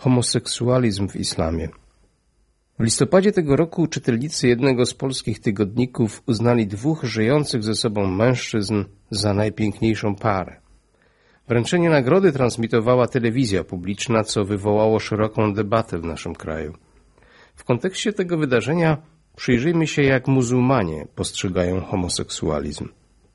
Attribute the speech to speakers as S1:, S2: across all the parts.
S1: Homoseksualizm w islamie. W listopadzie tego roku czytelnicy jednego z polskich tygodników uznali dwóch żyjących ze sobą mężczyzn za najpiękniejszą parę. Wręczenie nagrody transmitowała telewizja publiczna, co wywołało szeroką debatę w naszym kraju. W kontekście tego wydarzenia przyjrzyjmy się, jak muzułmanie postrzegają homoseksualizm.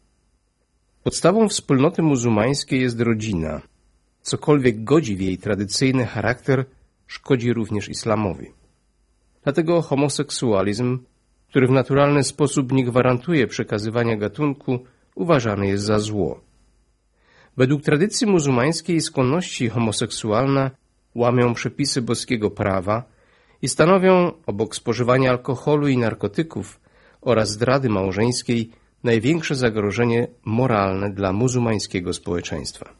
S1: Podstawą wspólnoty muzułmańskiej jest rodzina. Cokolwiek godzi w jej tradycyjny charakter, szkodzi również islamowi. Dlatego homoseksualizm, który w naturalny sposób nie gwarantuje przekazywania gatunku, uważany jest za zło. Według tradycji muzułmańskiej skłonności homoseksualne łamią przepisy boskiego prawa i stanowią, obok spożywania alkoholu i narkotyków oraz zdrady małżeńskiej, największe zagrożenie moralne dla muzułmańskiego społeczeństwa.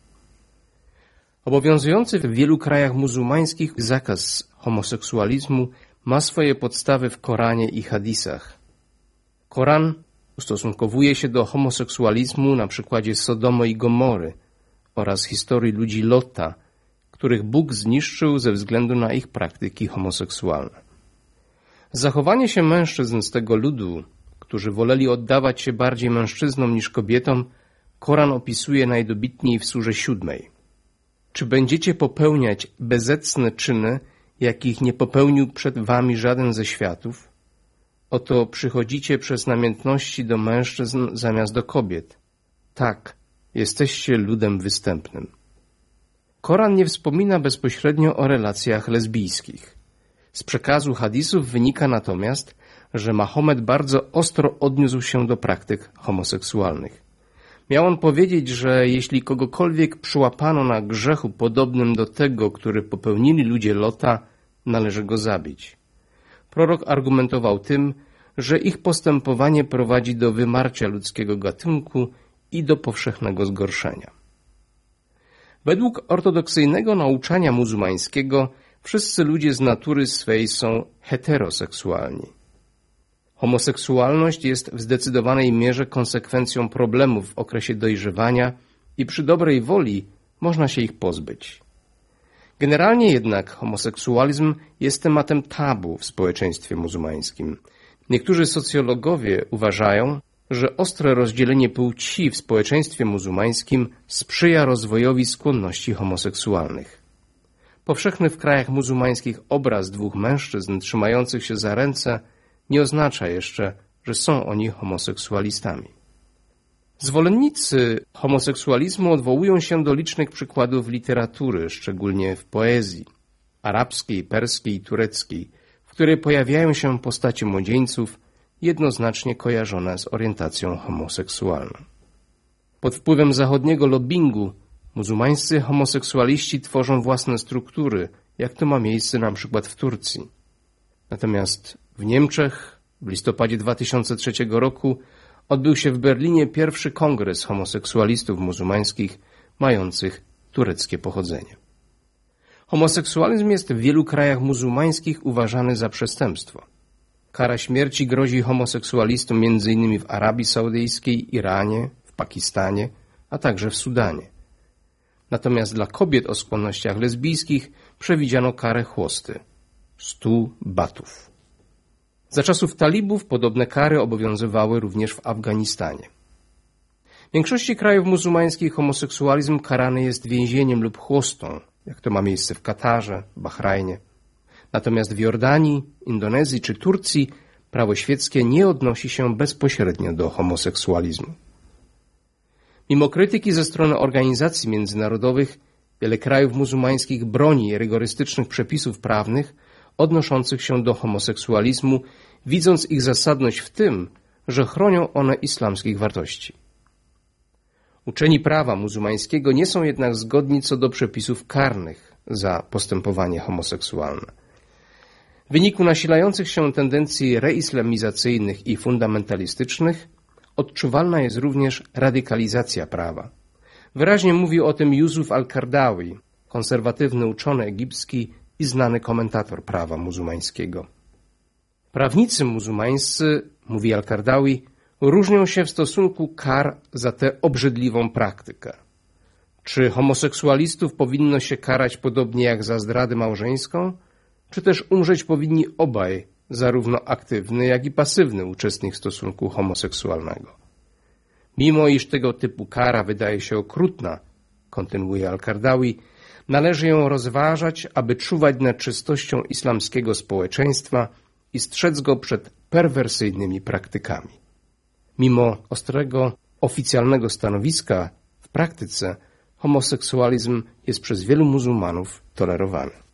S1: Obowiązujący w wielu krajach muzułmańskich zakaz homoseksualizmu ma swoje podstawy w Koranie i hadisach. Koran ustosunkowuje się do homoseksualizmu na przykładzie Sodomy i Gomory oraz historii ludzi Lota, których Bóg zniszczył ze względu na ich praktyki homoseksualne. Zachowanie się mężczyzn z tego ludu, którzy woleli oddawać się bardziej mężczyznom niż kobietom, Koran opisuje najdobitniej w surze 7. Czy będziecie popełniać bezecne czyny, jakich nie popełnił przed wami żaden ze światów? Oto przychodzicie przez namiętności do mężczyzn zamiast do kobiet. Tak, jesteście ludem występnym. Koran nie wspomina bezpośrednio o relacjach lesbijskich. Z przekazu hadisów wynika natomiast, że Mahomet bardzo ostro odniósł się do praktyk homoseksualnych. Miał on powiedzieć, że jeśli kogokolwiek przyłapano na grzechu podobnym do tego, który popełnili ludzie Lota, należy go zabić. Prorok argumentował tym, że ich postępowanie prowadzi do wymarcia ludzkiego gatunku i do powszechnego zgorszenia. Według ortodoksyjnego nauczania muzułmańskiego wszyscy ludzie z natury swej są heteroseksualni. Homoseksualność jest w zdecydowanej mierze konsekwencją problemów w okresie dojrzewania i przy dobrej woli można się ich pozbyć. Generalnie jednak homoseksualizm jest tematem tabu w społeczeństwie muzułmańskim. Niektórzy socjologowie uważają, że ostre rozdzielenie płci w społeczeństwie muzułmańskim sprzyja rozwojowi skłonności homoseksualnych. Powszechny w krajach muzułmańskich obraz dwóch mężczyzn trzymających się za ręce nie oznacza jeszcze, że są oni homoseksualistami. Zwolennicy homoseksualizmu odwołują się do licznych przykładów literatury, szczególnie w poezji arabskiej, perskiej i tureckiej, w której pojawiają się postacie młodzieńców jednoznacznie kojarzone z orientacją homoseksualną. Pod wpływem zachodniego lobbingu muzułmańscy homoseksualiści tworzą własne struktury, jak to ma miejsce na przykład w Turcji. Natomiast w Niemczech w listopadzie 2003 roku odbył się w Berlinie pierwszy kongres homoseksualistów muzułmańskich mających tureckie pochodzenie. Homoseksualizm jest w wielu krajach muzułmańskich uważany za przestępstwo. Kara śmierci grozi homoseksualistom m.in. w Arabii Saudyjskiej, Iranie, w Pakistanie, a także w Sudanie. Natomiast dla kobiet o skłonnościach lesbijskich przewidziano karę chłosty 100 batów. Za czasów talibów podobne kary obowiązywały również w Afganistanie. W większości krajów muzułmańskich homoseksualizm karany jest więzieniem lub chłostą, jak to ma miejsce w Katarze, Bahrajnie. Natomiast w Jordanii, Indonezji czy Turcji prawo świeckie nie odnosi się bezpośrednio do homoseksualizmu. Mimo krytyki ze strony organizacji międzynarodowych, wiele krajów muzułmańskich broni rygorystycznych przepisów prawnych odnoszących się do homoseksualizmu, widząc ich zasadność w tym, że chronią one islamskich wartości. Uczeni prawa muzułmańskiego nie są jednak zgodni co do przepisów karnych za postępowanie homoseksualne. W wyniku nasilających się tendencji reislamizacyjnych i fundamentalistycznych odczuwalna jest również radykalizacja prawa. Wyraźnie mówił o tym Yusuf al-Qardawi, konserwatywny uczony egipski i znany komentator prawa muzułmańskiego. Prawnicy muzułmańscy, mówi al-Qardawi, różnią się w stosunku kar za tę obrzydliwą praktykę. Czy homoseksualistów powinno się karać podobnie jak za zdradę małżeńską? Czy też umrzeć powinni obaj, zarówno aktywny, jak i pasywny uczestnik stosunku homoseksualnego? Mimo iż tego typu kara wydaje się okrutna, kontynuuje Al-Kardawi, należy ją rozważać, aby czuwać nad czystością islamskiego społeczeństwa i strzec go przed perwersyjnymi praktykami. Mimo ostrego, oficjalnego stanowiska, w praktyce homoseksualizm jest przez wielu muzułmanów tolerowany.